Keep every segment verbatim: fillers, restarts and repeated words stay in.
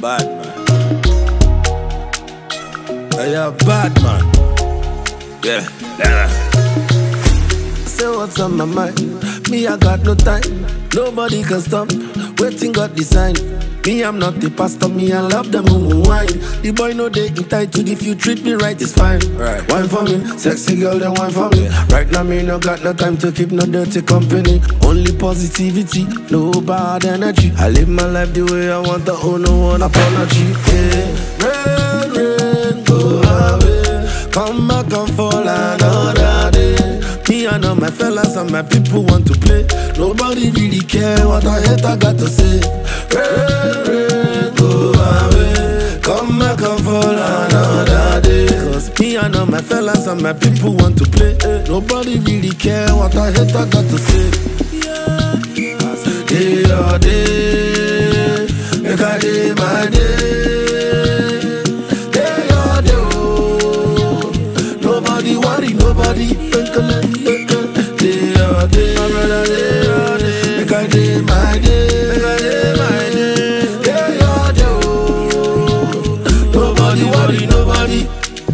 bad man. Hey, you're bad man. Yeah, yeah. Say what's on my mind. Me, I got no time. Nobody can stop. Waiting God design. Me, I'm not the pastor. Me, I love them who wine. The boy know they entitled. If you treat me right, it's fine. Right. Wine for me, sexy girl, then wine for me. Right now, me no got no time to keep no dirty company. Only positivity, no bad energy. I live my life the way I want. I owe no one apology. Yeah. Rain, rain, go away. Come back and fall another day. Me and all my fellas and my people want to play. Nobody really care what I hate, I got to say. Rain, rain, go away. Come back and fall another day. Cause me and all my fellas and my people want to play. Nobody really care what I hate, I got to say. Day or day, make I day my day. Day or day, oh. Nobody worry, nobody twinkle. Day or day, my brother, day or day, make I day my day, make I day my day. Day or day, oh. Nobody worry, nobody.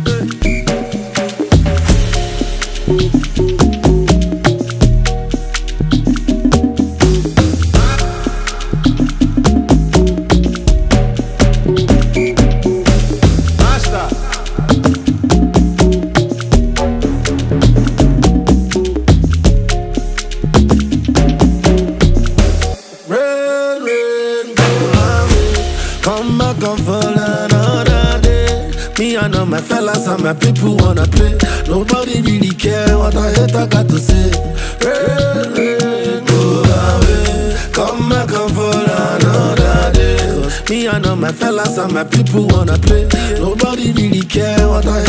Come back and fall another day. Me and all my fellas and my people wanna play. Nobody really care what I hate, I got to say. Rain, rain, go away. Come back and fall another day. Cause me and all my fellas and my people wanna play. Nobody really care what I hate.